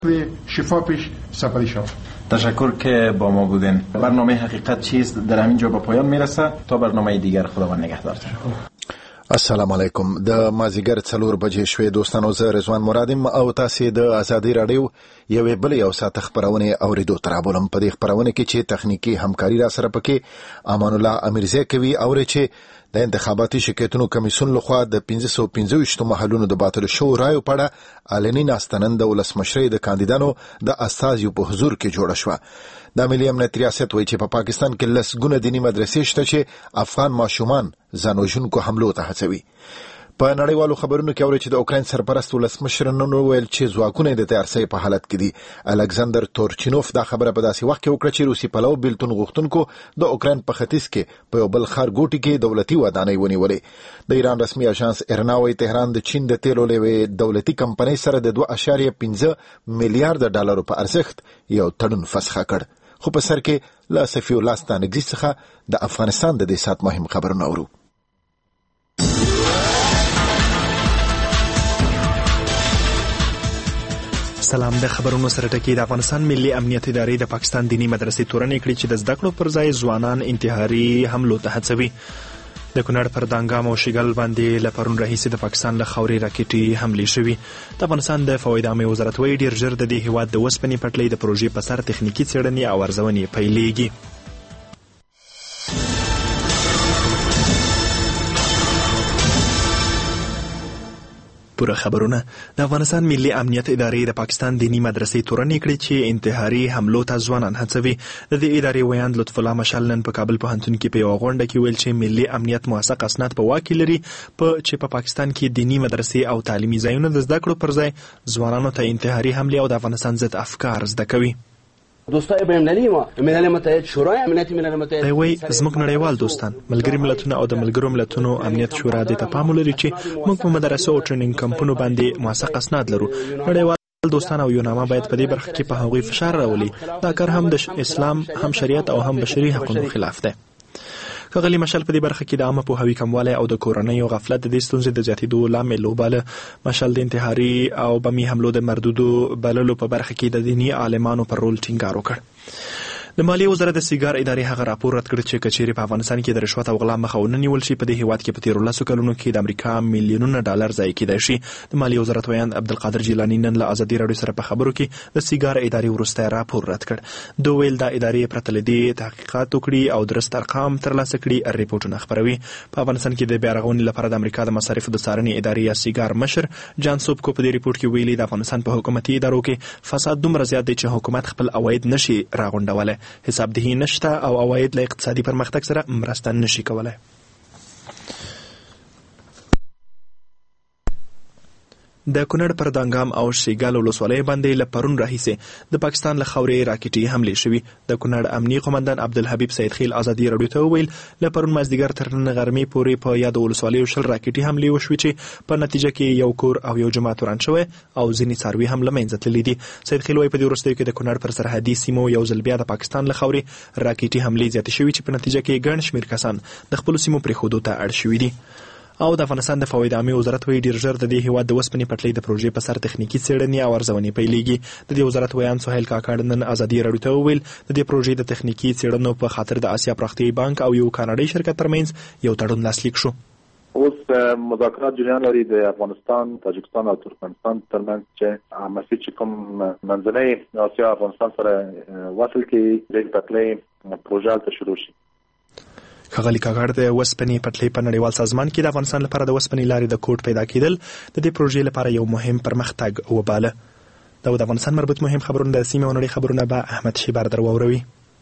شفافش سپری شود. تشکر که با ما بودین. برنامه حقیقت چیست در همین جا به پایان میرسه. تا برنامه دیگر خداوند نگهدارتون. السلام علیکم. د مازیګر 4 بجې شوې دوستانو، زه رضوان مرادم او تاسې د ازادي رادیو یوې بلې یو ساعت خپرونې اورېدو ته رابولم. په دې خپرونه کې چې تخنیکي همکاري را سره پکې امان الله امیرزی کوي، اورې چې د انتخاباتي شرکتونو کمیسیون لخوا د 525 محلونو د باطل شو رایو په اړه علني ناسته نن د ولسمشرۍ د کاندیدانو د استازیو په حضور کې جوړه شوه. د ملي امنیت ریاست وایي چې په پاکستان کې لسګونه دیني مدرسې شته چې افغان ماشومان ځان وژونکو حملو ته هڅوي. په نړیوالو خبرونو کې اوري چې د اوکراین سرپرست ولسمشر نن وویل چې ځواکونه د تیارسۍ په حالت کې دي. الکساندر تورچینوف دا خبره په داسې وخت کې وکړه چې روسي پلو بیلتون غوښتونکو د اوکراین په ختیځ کې په یو بل ښارګوټي کې دولتي ودانۍ ونیولې. د ایران رسمي اژانس ارنا وایي تهران د چین د تیلو له دولتي کمپنۍ سره د 2.5 میلیارډ ډالرو په ارزښت یو تړون فسخ کړ. خو په سر کې لا صفي الله ستانګزي څخه د افغانستان د دې سات مهم خبرونه اورو. سلام. د خبرونو سره ټکی. د افغانستان ملي امنیت ادارې د پاکستان دینی مدرسې تورنې کړې چې د زده کړو پر ځای ځوانان انتحاري حملو ته هڅوي. د کونړ پر دانګام او شیګل باندې له پرون راهیسې د پاکستان له خاورې راکټي حملې شوي. د افغانستان د فوایدو عامې وزارت وایي ډېر ژر د دې هیواد د اوسپنې پټلۍ د پروژې په سر تخنیکي څېړنې او ارزونې پیلېږي. پوره خبرونه. د افغانستان ملي امنیت ادارې د پاکستان دینی مدرسې تورنې کړې چې انتحاري حملو ته ځوانان هڅوي. د دې ادارې ویاند لطف الله مشال نن په کابل پوهنتون کې په یوه غونډه کې ویل چې ملي امنیت موثق اسناد په واک کې لري چې په پاکستان کې دینی مدرسې او تعلیمي ځایونه د زده کړو پر ځای ځوانانو ته انتحاري حملې او د افغانستان ضد افکار زده کوي. دوستای بین‌المللي ملل متحد، شورای امنیت ملل متحد، دی وایي زموږ نړیوال دوستان، ملګري ملتونه او د ملګرو ملتونو امنیت شورا دې ته پام ولري چې موږ په مدرسو او ټریننګ کمپونو باندې موثق اسناد لرو. نړیوال دوستان او یوناما باید په دې برخه کې په هغوی فشار راولي. دا کار هم د اسلام، هم شریعت او هم بشري حقوقو خلاف دی. ښاغلي مشال په دې برخه کې د عامه پوهاوي کموالی او د کورنۍ او غفلت د دې ستونزې د زیاتېدو لامل وباله. مشال د انتحاري او بمي حملو د مردودو بللو په برخه کې د دیني عالمانو پر رول ټینګار وکړ. د مالیې وزارت د سیګار ادارې هغه راپور رد کړ چې کچېرې په افغانستان کې د رشوت او غلا مخه ونه نیول شي، په دې هیواد کې په تېرو 10 کلونو کې د امریکا میلیونونه ډالر ضایع کیدای شي. د مالیې وزارت ویاند عبدالقادر جیلاني نن له ازادي راډیو سره په خبرو کې د سیګار ادارې وروستی راپور رد کړ. دوی ویل دا ادارې پرته له دې تحقیقات وکړي او درست ارقام ترلاسه کړي ریپورټونه خپروي. په افغانستان کې د بیا رغونې لپاره د امریکا د مصارفو د څارنې ادارې یا سیګار مشر جان سوبکو په دې ریپورټ کې ویلي د افغانستان په حکومتي ادارو کې فساد دومره زیات دی چې حکومت خپل عواید نشي راغونډولی، حسابدهي نشته او عواید له اقتصادي پرمختګ سره مرسته نشي کولای. د کونړ پر دانګام او شیګل ولسوالۍ باندې له پرون راهیسې د پاکستان له خاورې راکټي حملې شوي. د کونړ امني قومندان عبدالحبیب سید خیل ازادي راډیو ته وویل له پرون مازدیګر تر نن غرمې پورې په یادو ولسوالیو 20 راکټي حملې وشوي چې په نتیجه کې یو کور او یو جومات وران شوی او ځینې څاروي هم له منځه تللي دي. سید خیل وایي په دې وروستیو کې د کونړ پر سرحدي سیمو یو ځل بیا د پاکستان له خاورې راکټي حملې زیاتې شوي چې په نتیجه کې ګڼ شمېر کسان د خپلو سیمو پرېښودو ته اړ شوي دي. او د افغانستان د فوایدو عامې وزارت وایي ډېر ژر د دې هیواد د اوسپنې پټلۍ د پروژې په سر تخنیکي څېړنې او ارزونې پیلېږي. د دې وزارت ویاند سهیل کاکړ نن ازادي راډیو ته وویل د دې پروژې د تخنیکي څېړنو په خاطر د آسیا پراختیایي بانک او یو کاناډایي شرکت ترمنځ یو تړون لاسلیک شو. اوس مذاکرات جریان لري د افغانستان، تاجکستان او ترکمنستان ترمنځ چې مسیر چې کوم منځنۍ آسیا افغانستان سره وصل کې د پټلۍ پروژه ته شروع شي. ښاغلي کاکړ د اوسپنې پټلۍ په نړیوال سازمان کې د افغانستان لپاره د اوسپنې لارې د کوډ پیدا کېدل د دې پروژې لپاره یو مهم پرمختګ وباله. دا د افغانستان مربوط مهم خبرونه د سیمې او نړۍ خبرونه به احمد شیبر در واوروي.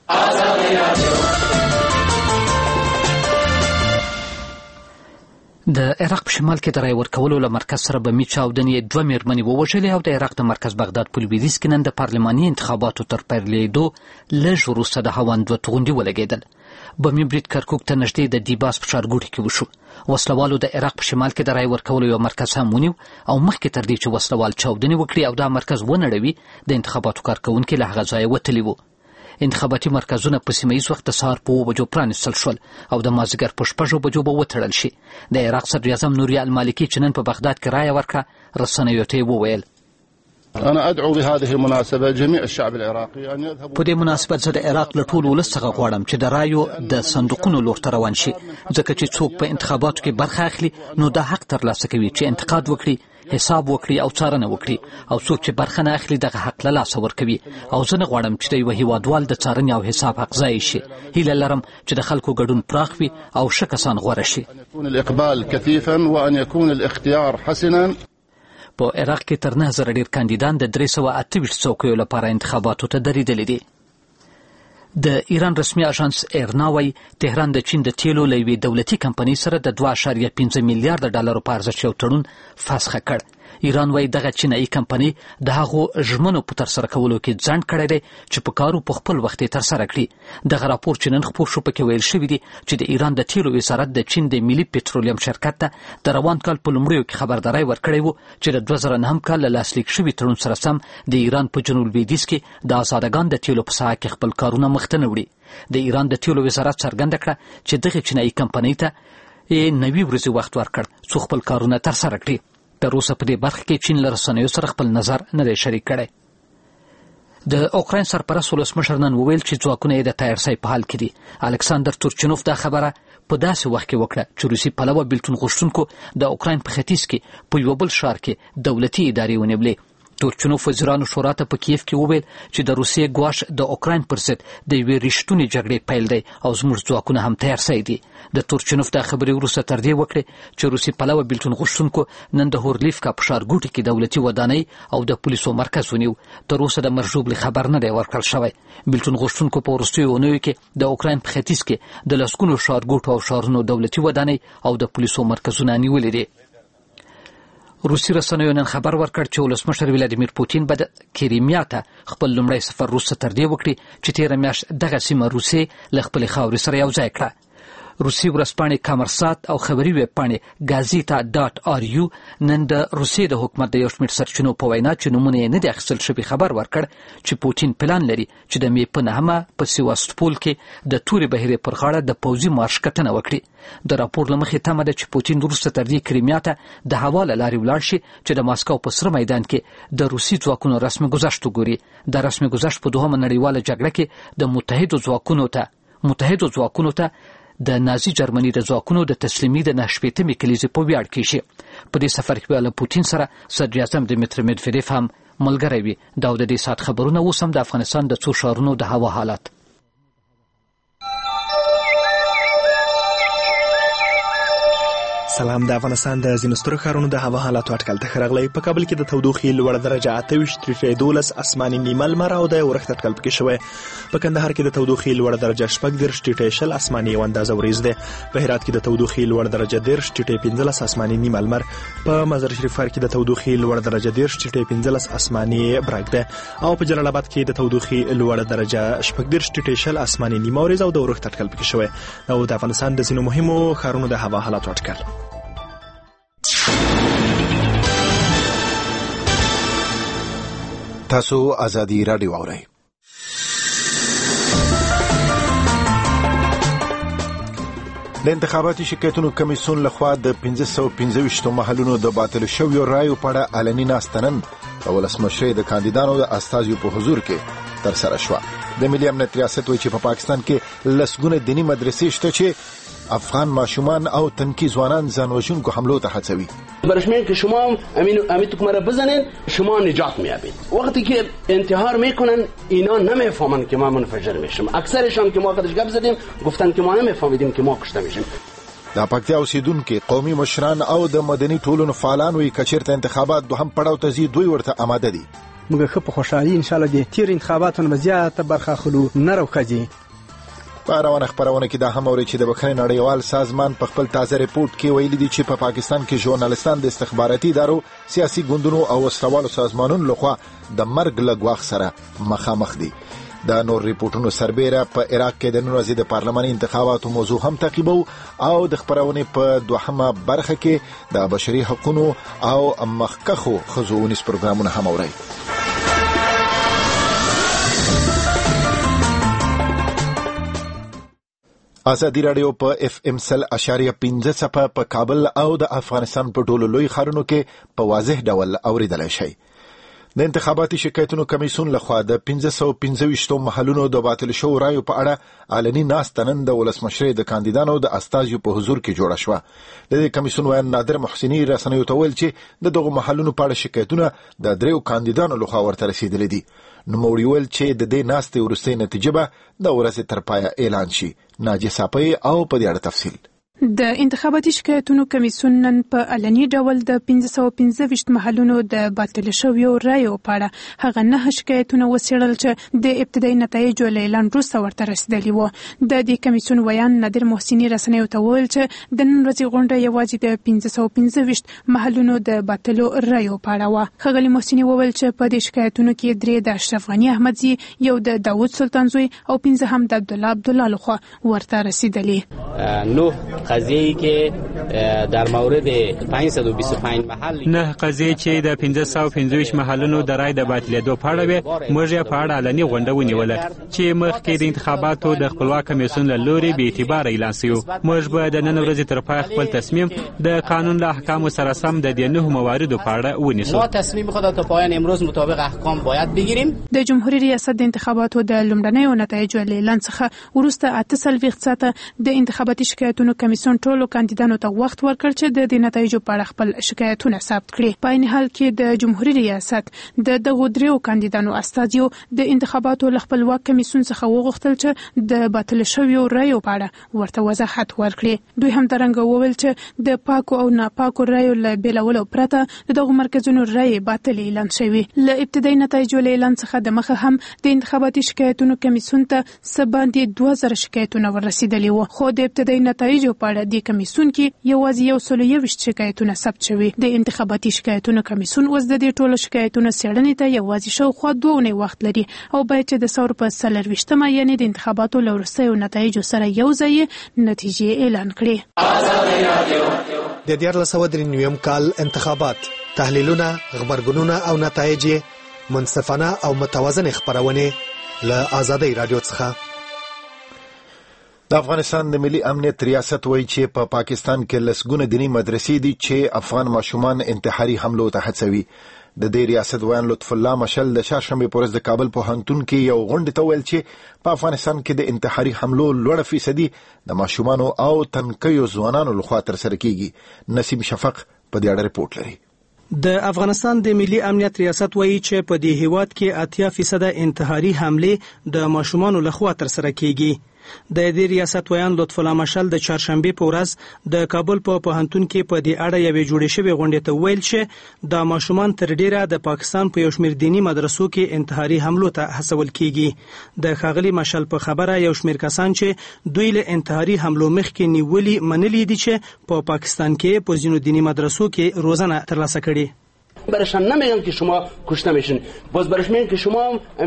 د عراق په شمال کې د رای ورکولو له مرکز سره بمي چاودنې 2 مېرمنې ووژلې او د عراق د مرکز بغداد په لویدیځ کې نن د پارلماني انتخاباتو تر پیلېدو لږ وروسته د هاوند 2 توغندي ولګېدل. بمي برید کرکوک ته نږدې د دیباس په ښارګوټي کې وشو. وسلوالو د عراق په شمال کې د رای ورکولو یو مرکز هم ونیو او مخکې تر دې چې وسلوال چاودنې وکړي او دا مرکز ونړوي د انتخاباتو کارکوونکي له هغه ځایه وتلي وو. انتخاباتي مرکزونه په سیمه ییز وخت د سهار په 2 بجو پرانیستل شول او د مازدیګر په 6 بجو به وتړل شي. د عراق صدر اعظم نوري المالکي چې نن په بغداد کې رایه ورکړه رسنیو ته وویل انا ادعو بهذه المناسبه جميع الشعب العراقي ان يذهبوا. په دې مناسبت زه د عراق له ټولو ولس څخه غواړم چې د رایو د صندوقونو لور ته روان شي، ځکه چې څوک په انتخاباتو کې برخه اخلي نو دا حق ترلاسه کوي چې انتقاد وکړي، حساب وکړي او څارنه وکړي، او څوک چې برخه نه اخلي دغه حق له لاسه ورکوي. او زه نه غواړم چې د یو هیوادوال د څارنې او حساب حق ضایع شي. هیله لرم چې د خلکو ګډون پراخ وي او ښه کسان غوره شي. ان يكون الاقبال كثيفا وان يكون الاختيار حسنا. په عراق کې تر 9000 ډیر کاندیدان د 328 څوکیو لپاره انتخاباتو ته درېدلي دي. د ایران رسمي اژانس ایرنا وايي تهران د چین د تیلو له یوې دولتي کمپنۍ سره د 2.5 میلیارډ ډالرو په ارزښت یو تړون فسخ کړ. ایران وايي دغه چینایي کمپنۍ د هغو ژمنو په ترسره کولو کې ځنډ کړی دی چې په کارو په خپل وخت یې ترسره کړي. دغه راپور چې نن خپور شو پکې ویل شوي دي چې د ایران د تیلو وزارت د چین د ملي پټرولیم شرکت ته د روان کال په لومړیو کې خبرداری ورکړی و چې د 2009 کال له لاسلیک شوي تړون سره سم د ایران په جنوب لویدیځ کې د آزادګان د تیلو په ساحه کې خپل کارونه مخته نه وړي. د ایران د تیلو وزارت څرګنده کړه چې دغه چینایي کمپنۍ ته 90 ورځې وخت ورکړ څو خپل کارونه ترسره کړي. تر اوسه په دې برخه کې چین له رسنیو سره خپل نظر نه دی شریک کړی. د اوکراین سرپرست ولسمشر نن وویل چې ځواکونه یې د تیارسۍ په حال کې دي. الکساندر تورچنوف دا خبره په داسې وخت کې وکړه چې روسي پلوه بیلتون غوښتونکو د اوکراین په ختیځ کې په یو بل ښار کې دولتي ادارې ونیولې. تورچنوف وزیرانو شورا ته په کیف کې وویل چې د روسیې ګواښ د اوکراین پر ضد د یوې رښتونې جګړې پیل دی او زموږ ځواکونه هم تیار سوي دي. د تورچنوف دا خبرې وروسته تر دې وکړې چې روسي پلوه بیلتون غوښتونکو نن د هورلیفکا په ښارګوټي کې دولتي ودانۍ او د پولیسو مرکز ونیو. تر اوسه د مرژوبلې خبر نه دی ورکړل شوی. بیلتون غوښتونکو په وروستیو اونیو کې د اوکراین په ختیځ کې د لسګونو ښارګوټو او ښارونو دولتي ودانۍ او د پولیسو مرکزونه نیولي دي. روسي رسنیو نن خبر ورکړ چې ولسمشر ولادیمیر پوتین به د کریمیا ته خپل لومړی سفر وروسته تر دې وکړي چې تېره میاشت دغه سیمه روسیې له خپلې خاورې سره یوځای کړه. روسي ورځپاڼې کامرسات او خبري ویب پاڼې ګازیتا.ru نن د روسیې د حکومت د یو شمېر سرچینو په وینا چې نومونه یې نه دي اخیستل شوي خبر ورکړ چې پوتین پلان لري چې د مې په 9 په سیواستوپول کې د تورې بهیرې پر غاړه د پوځي مارش کتنه وکړي. د راپور له مخې تمه ده چې پوتین وروسته تر دې کریمیا ته د هوا له لارې ولاړ شي چې د ماسکو په سره میدان کې د روسي ځواکونو رسمي ګذشت وګوري. د رسمي ګذشت په دوهمه نړیواله جګړه کې د متحدو ځواکونو ته د نازي جرمني د ځواکونو د تسلیمي د 9 کلیزې په ویاړ کې شي. په دې سفر کې له پوتین سره صدر اعظم دمیتری مدفیدیف هم ملګری وي. دا د دې سات خبرونه اوس هم د افغانستان د څو ښارونو د هوا حالت. سلام. د افغانستان د ځینو سترو ښارونو د هوا حالاتو اټکل ته ښه راغلی. په کابل کې د تودوخې لوړه درجه 28.12 اسماني نیمه لمر او د اورښت اټکل پکې شوی. په کندهار کې د تودوخې لوړه درجه 14.0 اسماني یو اندازه وریځ ده. په هرات کې د تودوخې لوړه درجه 10.15 اسماني نیمه لمر. په مزار شریف ښار کې د تودوخې لوړه درجه 10.15 اسماني برګ ده. او په جلال آباد کې د تودوخې لوړه درجه 14.0 اسماني نیمه وریځ او د اورښت اټکل پکې شوی. او د افغانستان د ځینو مهمو ښارونو د هوا حالاتو اټکل. تاسو ازادي رادیو اورئ. د انتخاباتي شکایتونو کمیسیون لخوا د 1525 محلونو د باطل شویو رایو په اړه علني ناسته نن په ولسمشرۍ د کاندیدانو د استازیو په حضور کې ترسره شوه. د ملي امنیت ریاست وایي چې په پاکستان کې لسګونه دیني مدرسې شته چې افغان ماشومان او تنکی ځوانان ځانوژونکو حملو ته هڅوي. برشمین که شما امیتون را بزنین شما نجات میابید. وقتی که انتحار میکنن اینا نمیفهمن که ما منفجر میشیم. اکثرشان که ما خودش گپ زدیم گفتن که ما نمیفهمیدیم که ما کشته میشیم. د پکتیا اوسیدونکو قومي مشران او د مدني ټولنو فعالان وی کچیرته انتخابات دوهم پړاو ته زی دوی ورته آماده دي. موږ خو په خوشحالي ان شاء الله دي تیر انتخاباتونو زیاته برخه خلو نه راوخځي. په روانه خبرونه کې دا هم اوري چې د بخښنې نړیوال سازمان په خپل تازه ریپورت کې ویلي دي چې په پاکستان کې ژورنالستان د استخباراتي ادارو سیاسي ګوندونو او وسلوالو سازمانونو لخوا د مرګ له ګواښ سره مخامخ دي. دا نور ریپورتونو سربېره په عراق کې د نن ورځې د پارلماني انتخاباتو موضوع هم تعقیبو او د خبرونه په دوهمه برخه کې د بشري حقوقو او مخکخو خزونیز پروګرامونه هم اوري. ازادي رادیو په FM 100.5 صفه په کابل او د افغانستان په ټولو لوی ښارونو کې په واضح ډول اوریدلای شئ. د انتخاباتي شکایتونو کمیسیون لخوا د 1525 محلونو د باطل شو رایو په اړه علني ناسته نن د ولسمشرۍ د کاندیدانو د استازیو په حضور کې جوړه شوه. د دې کمیسیون ویاند نادر محسني رسنیو ته ویل چې د دغو محلونو په اړه شکایتونه د 3 کاندیدانو لخوا ورته رسیدلي دي. نوموړي ویل چې د دې ناستې وروستۍ نتیجه به د ورځې تر پایه اعلان شي. ناجیه صافی او په دې اړه تفصیل. د انتخاباتي شکایتونو کمیسیون نن په علني ډول د 1525 محلونو د باطل شویو رایو په اړه هغه 9 شکایتونه وڅېړل چې د ابتدایي نتایجو له اعلان وروسته ورته رسیدلي وو. د دې کمیسیون ویاند نادر محسني رسنیو ته وویل چې د نن ورځې غونډه یوازې د 1525 محلونو د باطلو رایو په اړه وه. ښاغلي محسني وویل چې په دې شکایتونو کې 3 د اشرف غني احمدزي، یو د داوود سلطان زوی او 15 هم د عبدالله لخوا ورته رسیدلي. قضیه‌ای که در مورد 525 محل نه قضیه چې د 1525 محلونو د رای د باطلېدو په اړه وي، موږ یې په اړه علني غونډه ونیوله چې مخکې د انتخاباتو د خپلواک کمیسیون له لوري بې اعتباره اعلان شوی. موږ به د نن ورځې تر پای خپل تصمیم د قانون له احکامو سره سم د دې 9 مواردو په اړه ونیسو. ما تصمیم خود تا پایان امروز مطابق احکام باید بگیریم. د جمهوریت ریاست د انتخاباتو د لومړنیو نتایجو له اعلان څخه وروسته 48 ساعته د انتخاباتي شکایتونو کمیسیون ټولو کاندیدانو ته وخت ورکړ چې د دې نتایجو په اړه خپل شکایتونه ثبت کړي. په عین حال کې د جمهوریت ریاست د دغو 3 کاندیدانو استازیو د انتخاباتو له خپلواک کمیسیون څخه وغوښتل چې د باطل شویو رایو په اړه ورته وضاحت ورکړي. دوی هم درنګ وویل چې د پاکو او ناپاکو رایو له بیلولو پرته دغه مرکزونو رای باطل اعلان شوی. له ابتدایي نتایجو له اعلان څخه د مخه هم د انتخاباتي شکایتونو کمیسیون ته سباندې 2000 شکایتونه ورسیدلي وو، خو د ابتدایي نتایجو په اړه د کمیسیون کې یوازې 121 شکایتونه ثبت شوي. د انتخاباتي شکایتونو کمیسیون اوس د دې ټولو شکایتونو څېړنې ته یوازې شاوخوا 2 اونۍ وخت لري او باید چې د ثور په 24مه یعنې د انتخاباتو له وروستیو نتایجو سره یو ځای نتیجې اعلان کړي. د 1993 کال انتخابات، تحلیلونه، خبرګونونه او نتایج منصفانه او متوازن خبرونه له آزادۍ رادیو څخه. د افغانستان د ملي امنیت ریاست وایي چې په پاکستان کې لسګونه دیني مدرسې دي چې افغان ماشومان انتحاري حملو ته هڅوي. د دې ریاست ویان لطف الله مشل د چهارشنبې په ورځ د کابل پوهنتون کې یو غونډې ته ویل چې په افغانستان کې د انتحاري حملو لوړه فیصدي د ماشومانو او تنکیو ځوانانو لخوا ترسره کیږي. نسیم شفق په دې اړه رپورټ لري. د افغانستان د ملي امنیت ریاست وایي چې په دې هیواد کې 80% انتحاري حملې د ماشومانو لخوا ترسره کیږي. د دې ریاست ویان لطف الله مشل د چهارشنبې په ورځ د کابل په پوهنتون کې په دې اړه یوې جوړې شوې غونډې ته ویل چې د ماشومان تر ډیره د پاکستان په یو شمېر دیني مدرسو کې انتحاري حملو ته هڅول کیږي. د ښاغلي مشل په خبره یو شمېر کسان چې دوی له انتحاري حملو مخکې نیولي منلي دي چې په پاکستان کې په ځینو دیني مدرسو کې روزنه ترلاسه کړي. برشان نمیگن که شما کشته میشین، باز برش میگن که شما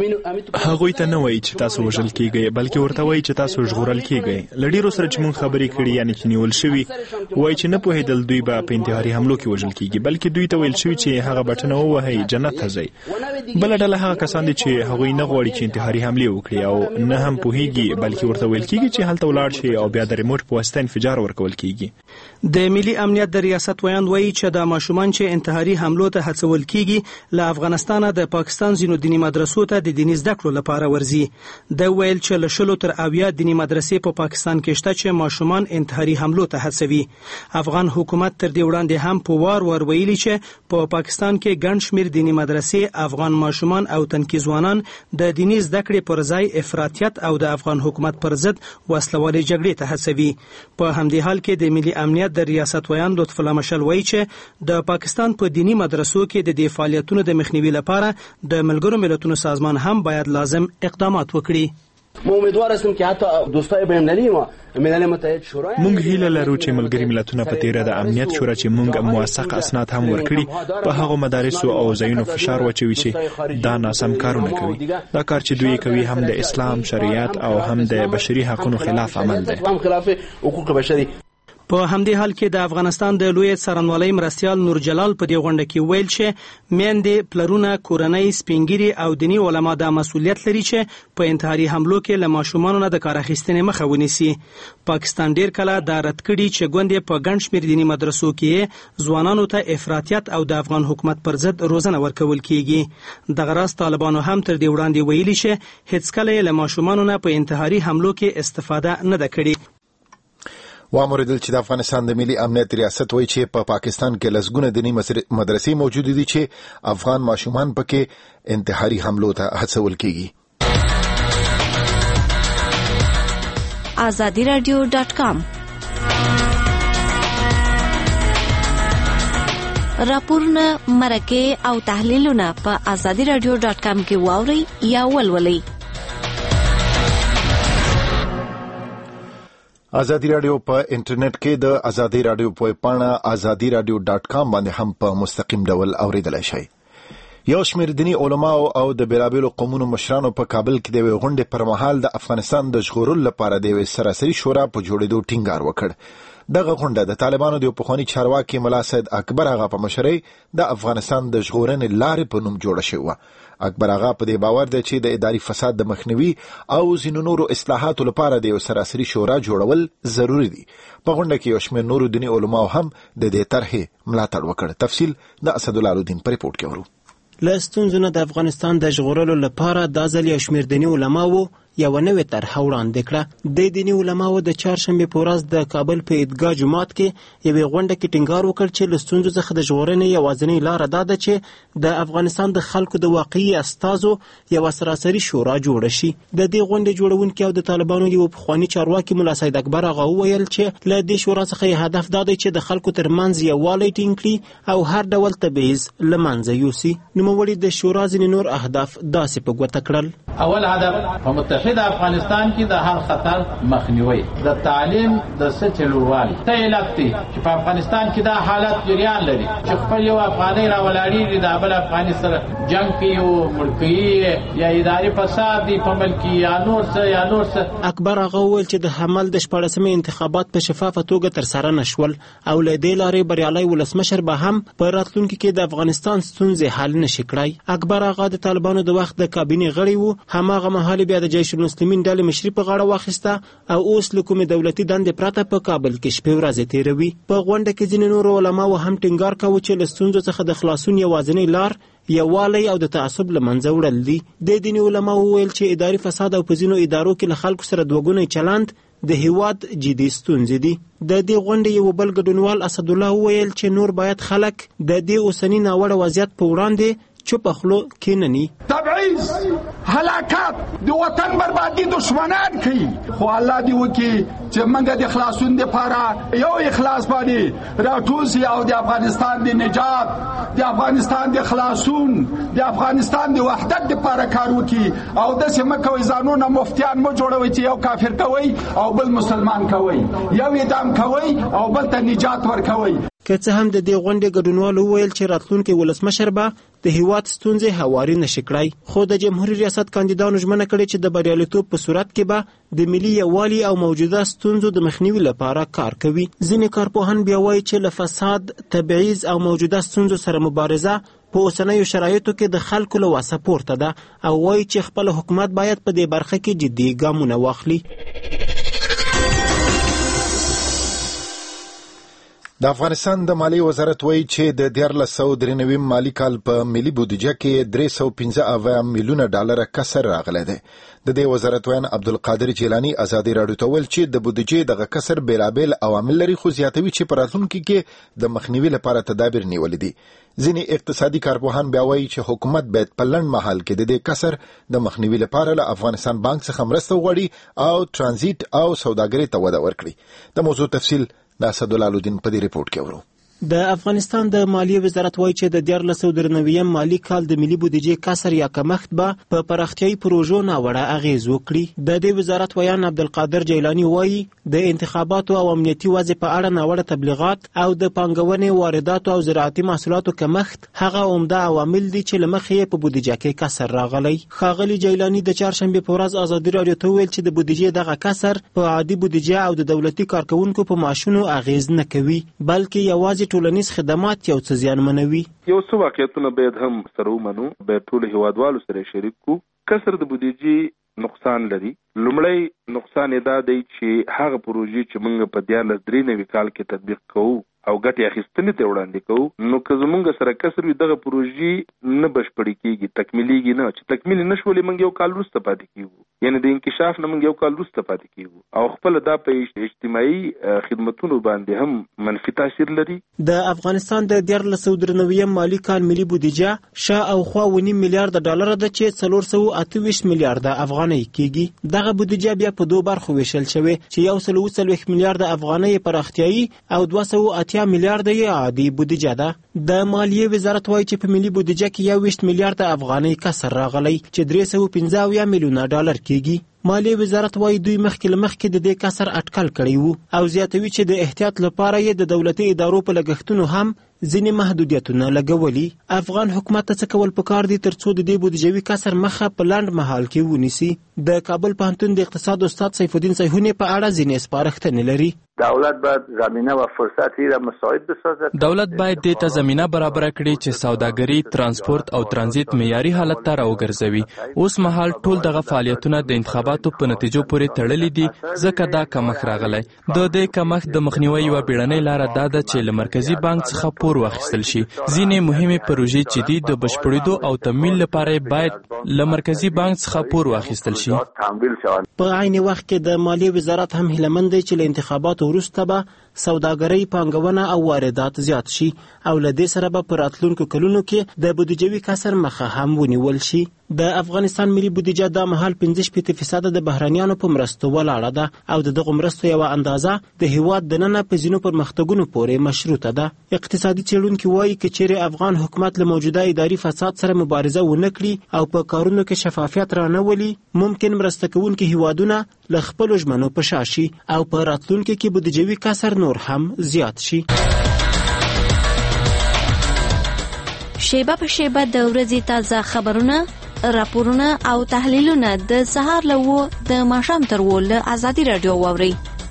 هغوی ته نه وایي چې تاسو وژل کیږئ، بلکې ورته وایي چې تاسو ژغورل کیږئ. له ډیرو سره چې مونږ خبرې کړي یعنی چې نیول شوي وایي چې نه پوهېدل دوی به په انتحاري حملو کې وژل کیږي، بلکې دوی ته ویل شوي چې هغه بټنه ووهئ جنت ته ځئ. بله ډله هغه کسان دي چې هغوی نه غواړي چې انتحاري حملې وکړي او نه هم پوهېږي، بلکې ورته ویل کیږي چې هلته ولاړ شي او بیا د ریموټ په واسطه انفجار ورکول کیږي. د ملي امنیت د ریاست ویاند وایي چې د ماشومان چې انتحاري حملو ته هڅول کیږي له افغانستانه د پاکستان ځینو دیني مدرسو ته د دیني زده کړو لپاره ورځي. د ویل چې له 10 تر 80 دیني مدرسې په پاکستان کې شته چې ماشومان انتحاري حملو ته هڅوي. افغان حکومت تر دې وړاندې هم په وار ویلي چې په پاکستان کې ګڼ شمېر دیني مدرسې افغان ماشومان او تنکي ځوانان د دیني زده کړې پر ځای افراطیت او د افغان حکومت پر ضد وسلوالې جګړې ته هڅوي. په همدې حال کې د ملي امنیت د ریاست ویان لطف الله مشل وایي چې د پاکستان په دینی مدرسو کې د دې فعالیتونو د مخنیوي لپاره د ملګرو ملتونو سازمان هم باید لازم اقدامات وکړي. ما امیدوار هستم که حتی دوستای بین‌المللی ما ملل متحد شورای مونږ هیله لرو چې ملګري ملتونه په تیره د امنیت شورا چې مونږ موثق اسناد هم ورکړي په هغه مدارسو او ځایونو فشار واچوي چې دا ناسم کارونه کوي. دا کار چې دوی کوي هم د اسلام شریعت او هم د بشري حقوقو خلاف عمل دی. خلاف حقوق بشري. په همدې حال کې د افغانستان د لوی څارنوالۍ مرستیال نور جلال په دې غونډه کې ویل چې میندې، پلرونه، کورنۍ، سپینګیري او دیني علما د مسؤلیت لري چې په انتحاري حملو کې له ماشومانو نه د کار اخیستنې مخه ونیسي. پاکستان ډیر کله دا رد کړي چې ګوندې په ګڼ شمېر دیني مدرسو کې ځوانانو ته افراطیت او د افغان حکومت پر ضد روزنه ورکول کیږي. دغه راز طالبانو هم تر دې وړاندې ویلي چې هیڅ کله له ماشومانو نه په انتحاري حملو کې استفاده نه ده کړې. واوریدل چې د افغانستان د ملي امنیت ریاست وایي چې په پاکستان کې لسګونه دیني مدرسې موجود دي چې افغان ماشومان پکې انتحاري حملو ته هڅول کیږي. azadiradio.com راپورونه، مرکې او تحلیلونه په azadiradio.com کې واورئ یا ولولئ. ازادي رادیو په انټرنیټ کې د ازادي رادیو په پاڼه azadiradio.com باندې هم په مستقیم ډول اوریدلای شئ. یو شمېر دیني علما او د بیلابېلو قومونو مشرانو په کابل کې د غونډې پر مهال د افغانستان د ژغورلو لپاره د سراسري شورا په جوړېدو ټینګار وکړ. دغه غونډه د طالبانو د پخواني چارواکي ملا سید اکبر آغا په مشرۍ د افغانستان د ژغورنې لارې په نوم جوړه شوې وه. اکبر آغا په دې باور دی چې د اداري فساد د مخنیوي او ځینو نورو اصلاحاتو لپاره د یو سراسري شورا جوړول ضروري دي. په غونډه کې یو شمېر نورو دیني علماو هم د دې طرحې ملاتړ وکړ. تفصیل د اسدالله الدین په ریپورت کې ورو. له ستونزو نه د افغانستان د ژغورلو لپاره دا ځل یو شمېر دیني علماو یو نوې طرحه وړاندې کړه. د دیني علماو د چهارشنبې په ورځ د کابل په عیدګاه جومات کې یوې غونډه کې ټینګار وکړ چې له ستونزو څخه د ژغورنې یوازینۍ لاره دا ده چې د افغانستان د خلکو د واقعي استازو یوه سراسري شورا جوړه شي. د دې غونډې جوړونکي او د طالبانو یو پخواني چارواکي ملا سید اکبر آغا وویل چې له دې شورا څخه هدف دا دی چې د خلکو ترمنځ یووالی ټینګ کړي او هر ډول تبعیض له منځه یوسي. نوموړي د شورا ځینې نور اهداف داسې په ګوته کړل. اول هدف په متحد افغانستان کې د هر خطر مخنیوي، د تعلیم د سچلوالي ته علت دی چې په افغانستان کې دا حالت جریان لري چې خپل یو افغاني راولاړي د بل افغاني سره جنگ کوي او ملکي یا اداري فساد دی په ملکي یا نور څه. اکبر آغا وویل چې د حمل د 14مې انتخابات په شفافه توګه تر سره نشول او له دې لارې بریالي ولسمشر به هم په راتلونکي کې د افغانستان ستونزې حل نشي کړای. اکبر آغا د طالبانو د وخت د کابینې غړی وو. هماغه مهال بیا د جیش المسلمین ډلې مشري په غاړه واخیسته او اوس له کومې دولتي دندې پرته په کابل کې شپې ورځې تیروي. په غونډه کې ځینې نورو علماو هم ټینګار کاوه چې له ستونزو څخه د خلاصون یوازینۍ لار یووالی او د تعصب له منځه وړل دي. د دیني علماو وویل چې اداري فساد او په ځینو ادارو کې له خلکو سره دوګونی چلند د هیواد جدي ستونزې دي. د دې غونډې یو بل ګډونوال اسدالله وویل چې نور باید خلک د دې اوسني ناوړه وضعیت په وړاندې چوپ خلو کیننی. تبعیض، هلاکت، د وطن بربادي دشمنان کوي. خو الله دی وکي چې منګه د خلاصون لپاره یو اخلاص باندې راټوسی او د افغانستان د نجات، د افغانستان د خلاصون، د افغانستان د وحدت لپاره کار وکي او د سیمکوي ځانونه مفتیان مو جوړوي چې یو کافر کوي او بل مسلمان کوي، یو اعدام کوي او بل ته نجات ورکوي. که څه هم د دې غونډې ګډونوال وویل چې راتلونکي ولسمشر به د هیواد ستونزې هواري نشي کړای، خو د جمهوریت ریاست کاندیدانو ژمنه کړې چې د بریالیتوب په صورت کې به د ملي یووالي او موجوده ستونزو د مخنیوي لپاره کار کوي. ځینې کارپوهان بیا وایي چې له فساد، تبعیض او موجوده ستونزو سره مبارزه په اوسنیو شرایطو کې د خلکو له وسه پورته ده او وایي چې خپل حکومت باید په دې برخه کې جدي ګامونه واخلي. د افغانستان د مالی وزارت وایي چې د 1493 مالی کال په ملي بودیجه کې 315 میلیونه ډالر کسر راغلی دی. د دې وزارت وین عبدالقادر جیلانی ازادي راډیو ته ویل چې د بودیجې دغه کسر بیلابیل عوامل لري خو زیاتوي چې په راتلونکي کې د مخنیوي لپاره تدابیر نیولي دي. ځینې اقتصادي کارپوهان بیا وایي چې حکومت باید په لنډ مهال کې د دې کسر د مخنیوي لپاره له افغانستان بانک څخه مرسته وغواړي او ترانزیت او سوداګرۍ ته وده ورکړي. د موضوع تفصیل د اسدالله الدین په دې ریپورت کې ورو. د افغانستان د مالیې وزارت وایي چې د 1493 مالی کال د ملي بودیجې کسر یا کمښت به په پراختیايي پروژو ناوړه اغیز وکړي. د دې وزارت ویان عبدالقادر جیلانی وایي د انتخاباتو او امنیتي وضع په اړه ناوړه تبلیغات او د پانګونې وارداتو او زراعتي محصولاتو کمښت هغه عمده عوامل دي چې له مخې یې په بودیجه کې کسر راغلی. ښاغلي جیلانی د چهارشنبې په ورځ ازادي راډیو ته وویل چې د بودیجې دغه کسر په عادي بودیجه او د دولتي کارکوونکو په معاشونو اغیز نه کوي، بلکې یوازې ټولنیز خدمات یو څه زیانمنوي. یو څه واقعیتونه باید هم سره ومنو، باید ټول هیوادوالو سره شریک کو. کسر د بودیجې نقصان لري. لومړی نقصان دا دی چې هغه پروژې چې موږ په 1493 کال کې تطبیق کوو او ګټې اخیستنې ته وړاندې کوو، نو که زموږ سره کسر وي دغه پروژې نه بشپړې کېږي، تکمیلیږي نه. چې تکمیل نه شولې موږ یو کال وروسته پاتې کېږو، یعنې د انکشاف نه موږ یو کال وروسته پاتې کېږو، او خپل دا په اجتماعي خدمتونو باندې هم منفي تاثیر لري. د افغانستان د 1493 مالی کال ملي بودیجه شاوخوا 1.5 میلیارډ ډالر ده چې 428 میلیارډ افغانۍ کېږي. دغه بودیجه بیا په دوه برخو ویشل شوې چې 140 میلیارډ افغانۍ پراختیايي او 280 میلیارډ یې عادي بودیجه ده. د مالیې وزارت وایي چې په ملي بودیجه کې 21 میلیارډ افغانۍ کسر راغلی چې 315 میلیونه ډالر کېږي. مالیې وزارت وایي دوی مخکې د دې کسر اټکل کړی وو او زیاتوي چې د احتیاط لپاره یې د دولتي ادارو په لګښتونو هم ځینې محدودیتونه لګولي. افغان حکومت ته څه کول پکار دي ترڅو د دې بودیجوي کسر مخه په لنډ مهال کې ونیسي؟ د کابل پوهنتون د اقتصاد استاد سیف الدین صیحونی په اړه ځینې سپارښتنې لري. دولت باید زمینه و فرصتی را مساعد بسازد. دولت باید دې ته زمینه برابر کړي چې سوداګري، ترانسپورت او ترانزیت معیاري حالت ته راوګرځوي. اوس مهال ټول دغه فعالیتونه د انتخاباتو په نتیجو پورې تړلي دي، ځکه دا کمښت راغلی. د دې کمښت د مخنیوي یوه بیړنۍ لاره دا ده چې له مرکزي بانک څخه پور واخیستل شي. ځینې مهمې پروژې چې دي د بشپړېدو او تمویل لپاره باید له مرکزي بانک څخه پور واخیستل شي. په عین وخت کې د مالیې وزارت هم هیله مند دی چې له انتخاباتو وروسته به سوداګرۍ، پانګونه او واردات زیات شي او له دې سره به په راتلونکو کلونو کې د بودیجوي کسر مخه هم ونیول شي. د افغانستان ملي بودیجه دا مهال 15% د بهرانیانو په مرستو ولاړه ده او دغه مرستو یوه اندازه د هیواد دننه په ځینو پرمختګونو پورې مشروطه ده. اقتصادي څېړونکي وایي که چیرې افغان حکومت له موجوده اداري فساد سره مبارزه ونه کړي او په کارونو کې شفافیت رانه ولي، ممکن مرسته کوونکي هیوادونه له خپلو ژمنو په شا شي او په راتلونکي کې بودیجوي کسر نور هم زیات شي. شیبه په شیبه د ورځې تازه خبرونه، راپورونه او تحلیلونه د سهار له 9 د ماښام تر 10 له ازادي راډیو واورئ.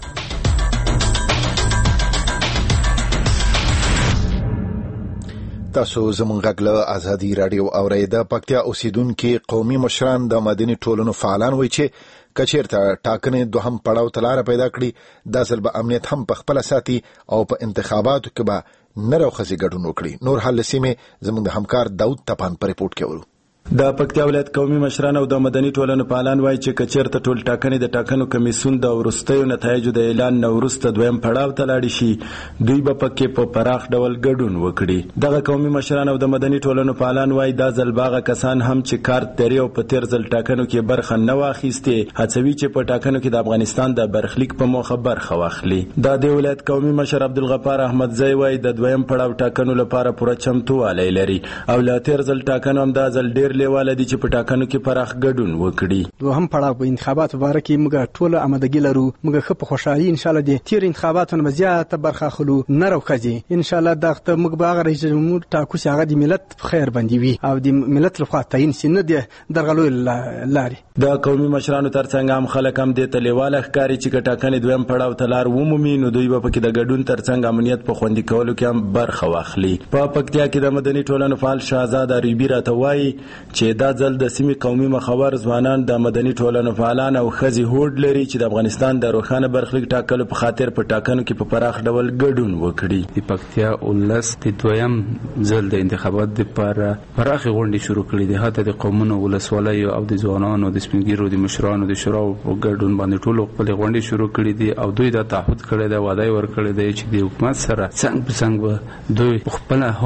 تاسو زموږ غږ له ازادي راډیو اورئ. د پکتیا اوسیدونکي قومي مشران د مدني ټولنو فعالان وایي چې کچیرته ټاکنې دوهم پړاو ته لاره پیدا کړي، دا ځل به امنیت هم په خپله ساتي او په انتخاباتو کې به نر او ښځې ګډون وکړي. نور حال له سیمې زموږ د همکار داود تپان په ریپورټ کې ورو. د پکتیا ولایت قومي مشران او د مدني ټولنو فعالان وایي چې کچیرته ټول ټاکنې د ټاکنو کمیسیون د وروستیو نتایجو د اعلان نه وروسته دویم پړاو ته لاړې شي، دوی به پکې په پراخ ډول ګډون وکړي. دغه قومي مشران او د مدني ټولنو فعالان وایي دا ځل به هغه کسان هم چې کارت لري او په تیر ځل ټاکنو کې برخه نه واخیستې هڅوي چې په ټاکنو کې د افغانستان د برخلیک په موخه برخه واخلي. د دې ولایت قومي مشر عبدالغفار احمدزی وایي د دویم پړاو ټاکنو لپاره پوره چمتووالی لري او له تیر ځل ټاکنو هم دا ځل ډیر لیواله دي چې ټاکنو کې پراخ ګډون وکړي. دوهم پړاو په انتخاباتو باره کې موږ ټول آمادګي لرو. موږ ښه په خوشحالي ان شاء الله د تیر انتخاباتو نه زیاته برخه اخلو، نر او ښځې ان شاء الله دغه موږ به هغه رئیس جمهور ټاکو چې هغه د ملت په خیر باندې وي او د ملت لخوا تعیین شي، نه د درغلو لارې. د قومي مشرانو ترڅنګ هم خلک هم دې ته لیواله ښکاري چې ټاکنې دویم پړاو ته لار ومومي نو دوی به پکې د ګډون ترڅنګ امنیت په خوندي کولو کې هم برخه واخلي. په پکتیا کې د مدني ټولنو فعال شهزاد عربي راته وایي چې دا ځل د سیمې قومي مخور ځوانان د مدني ټولنو فعالان او ښځې هوډ لري چې د افغانستان د روښانه برخلیک ټاکلو په خاطر په ټاکنو کې په پراخ ډول ګډون وکړي. د پکتیا ولس د دویم ځل د انتخابات لپاره پراخې غونډې شروع کړې دي. حتی د قومونو، ولسوالیو او د ځوانانو، د سپین ږیرو، د مشرانو، د شوراو په ګډون باندې ټولو خپلې غونډې شروع کړې دي او دوی دا تعهد کړی دی، وعده یې ورکړې دی چې د حکومت سره څنګ په څنګ به دوی خپله هم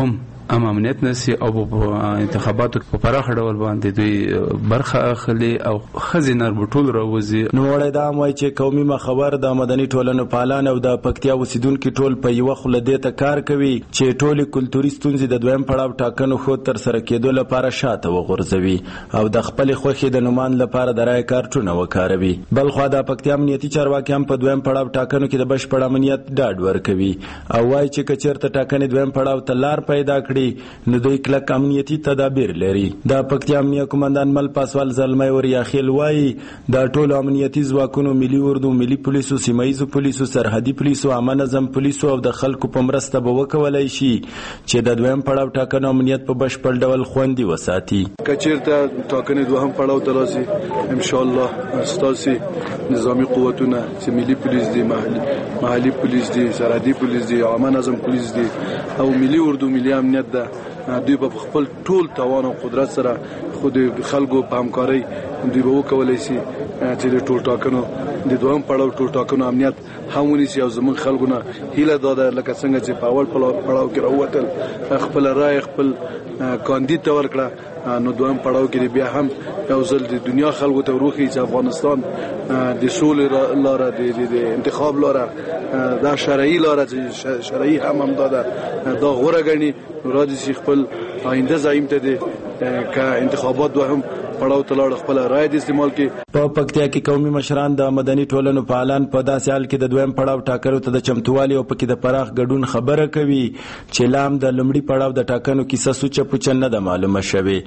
عام امنیت نسی او په انتخاباتو په پراخ ډول باندې دوی برخه اخلي او خزینر بټول راوځي. نو وړای دا وایي چې قومي مخبر د مدني ټولنو پالان او د پکتیا اوسیدونکو ټول په یو خله د ته کار کوي چې ټولي کلتوري ستونزې د دویم پړاو ټاکنو خو تر سره کېدو لپاره شاته وغورځوي او د خپل خوخي د نومان لپاره د رای کارتونه وکاروي. بل خو د پکتیا امنیتي چارواکي هم په دویم پړاو ټاکنو کې د بشپړ امنیت ډاډ ورکوي او وایي چې کچېرته ټاکنې دویم پړاو ته لار پیدا کړي نو دوی کلک امنیتي تدابیر لري. د پکتیا امنیه قومندان مل پاسوال زلمي ورياخیل وایي د ټولو امنیتي ځواکونو ملي اردو، ملي پولیسو، سیمایي پولیسو، سرحدي پولیسو، عامه نظم پولیسو او د خلکو په مرسته به وکولای شي چې د دویم پړاو ټاکنو امنیت په بشپړ ډول خوندي وساتي. کچیرته ټاکنې دوهم پړاو ته راشي ان شاء الله ستاسي نظامی قوتونه چې ملي پولیس دي، محلي پولیس دي، سرحدي پولیس دي، عامه نظم پولیس دي او ملي اردو، ملي امنیت ده، دوی په خپل ټول توان او قدرت سره خود خلکو په همکاري دوی به وکولای شي چې د ټول ټاکنو د دوهم پړاو ټول ټاکنو امنیت هم ونیسي او زموږ خلکونه هیله داده لکه څنګه چې په اول پړاو کې راووتل خپل رای خپل کاندید ته ورکړه نو دوهم پړاو کې بیا هم یو ځل د دنیا خلکو ته وروخي چې افغانستان د سولې لاره د انتخاب لاره دا شرعي لاره چې شرعي هم داده دا غوره ګڼي راځي چې خپل آینده زعیم ته د که انتخابات دوهم پړاو ته لاړ خپل رای د استعمال کې. په پکتیا کې قومي مشران د مدني ټولنو فعالان په داسې حال کې د دویم پړاو ټاکنو ته د چمتووالي او پکې د پراخ ګډون خبره کوي چې لام د لومړي پړاو د ټاکنو کیسه سوچ پوچ نه ده معلومه شوې.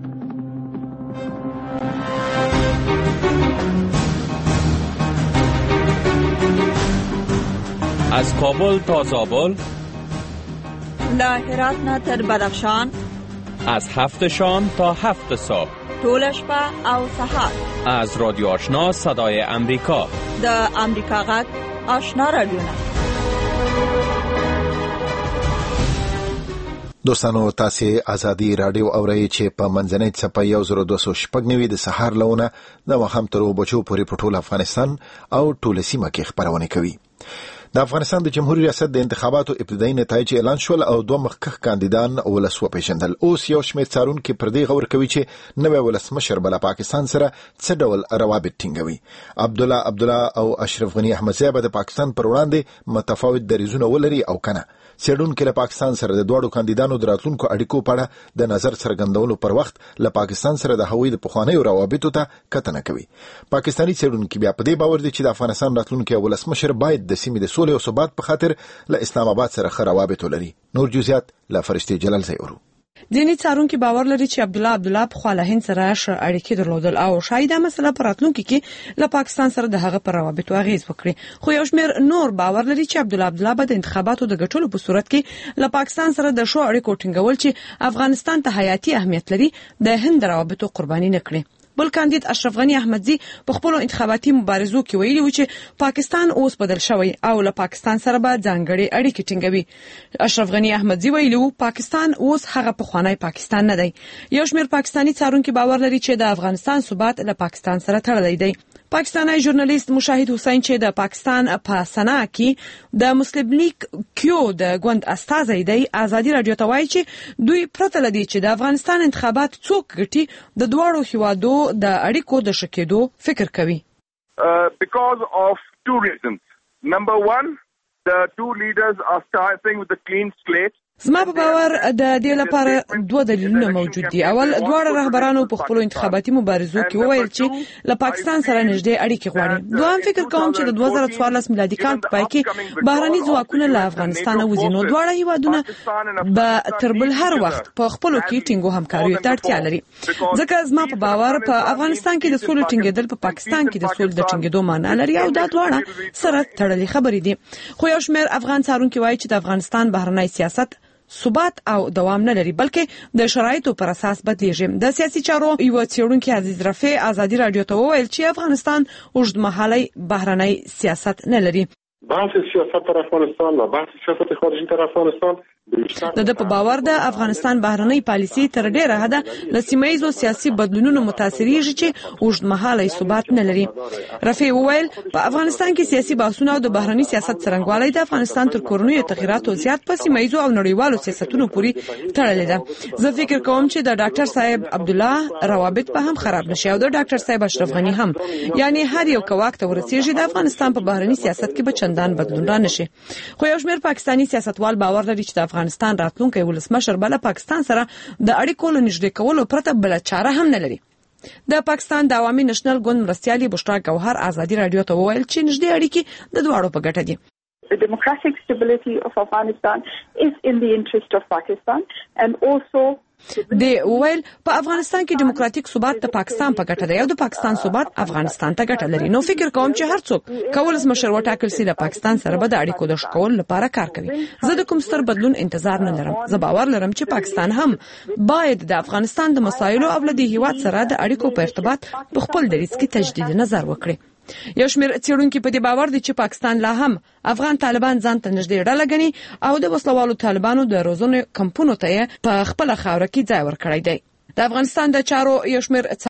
از کابل تا زابل، له هرات نه تر بدخشان، از 7 شام تا 7 صبح، طول شپه او سحر، از رادیو آشنا صدای امریکا، د امریکا غږ آشنا رادیو. دوستانو تاسو ازادي رادیو اورئ چې په منځنۍ څپه 1290 د سحر لونه د مخام تر وبچو پورې په ټول افغانستان او ټول سیمه کې خبرونه کوي. د افغانستان د جمهوریت ریاست د انتخاباتو ابتدایي نتایج اعلان شول او دوه مخکښ کاندیدان ولس وپېژندل. اوس یو شمېر څارونکي پر دې غور کوي چې نوی ولسمشر به له پاکستان سره څه ډول روابط ټینګوي. عبدالله او اشرف غني احمدزی به د پاکستان پر وړاندې متفاوت دریځونه ولري او کنه. څېړونکي له پاکستان سره د دواړو کاندیدانو د راتلونکو اړیکو په اړه د نظر څرګندولو پر وخت له پاکستان سره د هغوی د پخوانیو روابطو ته کتنه کوي. پاکستاني څېړونکي بیا په دې باور دي چې د افغانستان راتلونکی ولسمشر باید د سیمې د سولې او ثبات په خاطر له اسلام آباد سره ښه روابط ولري. نور جزئیات له فرشتي جلال زیورو. ځینې څارونکي باور لري چې عبدالله په خاله هند سره اړیکې درلودل او شاید دا مسله پر راتلونکي کې له پاکستان سره د هغه پر روابطو اغیز وکړي. خو یو شمېر نور باور لري چې عبدالله به د انتخاباتو د ګټلو په صورت کې له پاکستان سره د شو اړیکو ټینګول چې افغانستان ته حیاتي اهمیت لري د هند روابطو قرباني نه کړي. بل کاندید اشرف غني احمدزی په خپل انتخاباتي مبارزو کې ویلي و چې پاکستان اوس بدل شوی او له پاکستان سره به ځانګړي اړیکې ټینګوي. اشرف غني احمدزی ویلي و پاکستان اوس هغه پخوانی پاکستان نه دی. یو شمېر پاکستاني څارونکي باور لري چې د افغانستان ثبات له پاکستان سره تړلی دی. پاکستانی ژورنالیست مشاهد حسین چې د پاکستان په سنا کې د مسلم لیگ کیو د ګوند استازی دی ازادي رادیو ته وایي چې دوی پرته لدی چې د افغانستان انتخابات څوک ګټي د دواړو هیوادو د اړیکو د شکېدو فکر کوي. Because of two reasons. Number one, the two leaders are starting with a clean slate. زما په باور د دې لپاره دوه دلیلونه موجود دي. اول، دواړه رهبرانو په خپل انتخاباتي مبارزو کې وویل چې له پاکستان سره نږدې اړیکې غواړي. دوهم، فکر کوم چې د 2014 میلادي کال په پای کې بهرني ځواکونه له افغانستان وځي نو دواړه هیوادونه به تر بل هر وخت په خپلو کې ټینګو همکاریو ته اړتیا لري. ځکه زما په باور په افغانستان کې د سولې ټینګېدل په پاکستان کې د سولې د ټینګېدو معنی لري او دا دواړه سره تړلې خبرې دي. خو یو شمېر افغان څارونکي وایي چې د افغانستان بهرنی سیاست ثبات او دوام نه لري بلکې د شرایطو پر اساس بدلیږي. د سیاسي چارو یو څېړونکي عزیز رفیع ازادي رادیو ته وویل چې افغانستان اوږدمهالی بهرنی سیاست نه لري. بحث سیاست در افغانستان و بحث سیاست خارجی در افغانستان د په باور د افغانستان بهرنۍ پالیسي تر ډیره حده له سیمایي سیاسي بدلونونو متاثرېږي چې اوږدمهاله ثبات نه لري. رفیع وویل په افغانستان کې سیاسي بحثونه او د بهرنۍ سیاست څرنګوالی د افغانستان تر کورنیو تغیراتو زیات په سیمایي او نړیوالو سیاستونو پورې تړلې ده. زه فکر کوم چې د ډاکټر صاحب عبدالله روابط به هم خراب نشي او د ډاکټر صاحب اشرف غنی هم، یعنی هر یو کواک ته ورسیږي د افغانستان په بهرنۍ سیاست کې به چندان بدلون را نشي. خو یو شمېر پاکستاني سیاستوال باور لري چې د افغانستان راتلونکی ولسمشر بل پاکستان سره د اړیکو له نږدې کولو پرته بل چاره هم نه لري. د پاکستان د عوامي نېشنل ګوند مرستیالي بشرا ګوهر ازادي رادیو ته وویل چې نږدې اړیکې د دواړو په ګټه دي. The democratic stability of Afghanistan is in the interest of Pakistan and also د ویل په افغانستان کې دیموکراتیک ثبات د پاکستان په ګټه دی او د پاکستان ثبات افغانستان ته ګټه لري. نو فکر کوم چې هر څوک کولای مشر وټاکل سي د پاکستان سره به د اړیکو د شکول لپاره کار کوي. زه د کوم ستر بدلون انتظار نه لرم. زه باور لرم چې پاکستان هم باید د افغانستان د مسایلو او د هیواد سره د اړیکو په ارتباط په خپل دریځ کې تجدید نظر وکړي. یو شمېر څېړونکي په دې باور دي چې پاکستان لا هم افغان طالبان ځان ته نږدې ډله ګڼي او د وسلوالو طالبانو د روزنې کمپونو ته په خپله خاوره کې ځای ورکړی دی. د افغانستان د چارو یو شمېر